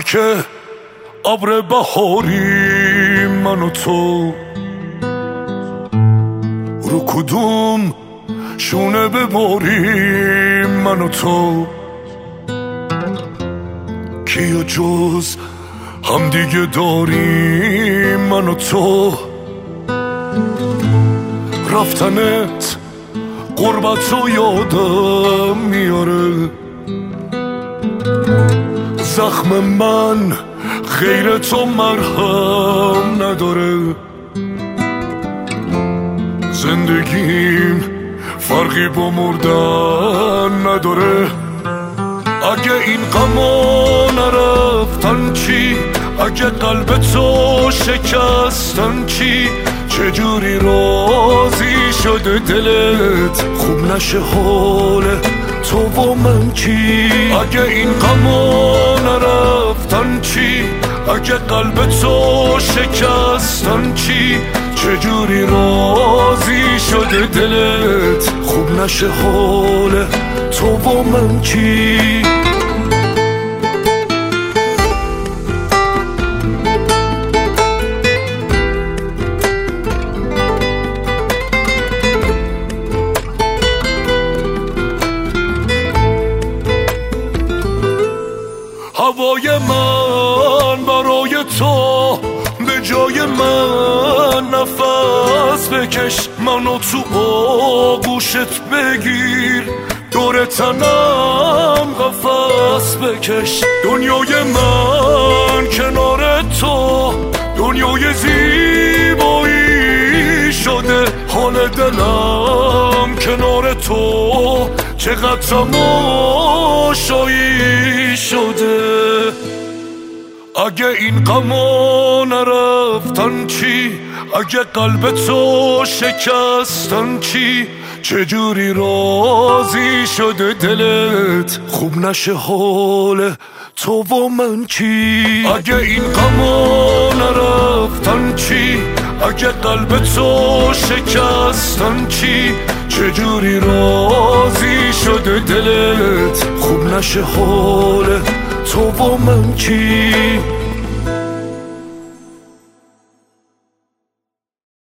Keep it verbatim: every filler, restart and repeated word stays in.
که ابر بهاری من و تو، رو کدوم شونه بباریم من و تو، کیا جز هم دیگه داریم من و تو. رفتنت قربت رو یادم میاره، زخم من غیر تو مرهم نداره. زندگیم فرقی با مردن نداره. اگه این غما نرفتن چی؟ اگه قلب تو شکستن چی؟ چجوری راضی شده دلت خوب نشه حال تو و من چی؟ اگه این غما نرفتن چی؟ اگه قلب تو شکستن چی؟ چجوری راضی شده دلت خوب نشه حال تو و من چی؟ هوای من برای تو به جای من نفس بکش، منو تو آغوشت بگیر، دور تنم قفس بکش. دنیای من کنار تو دنیای زیبایی شده، حال دلم کنار تو چقدر تماشایی شده. اگه این غما نرفتن چی؟ اگه قلب تو شکستن چی؟ چجوری راضی شده دلت خوب نشه حال تو و من چی؟ اگه این غما نرفتن چی؟ اگه قلب تو شکستن چی؟ چجوری راضی شده دلت خوب نشه حال تو و من چی؟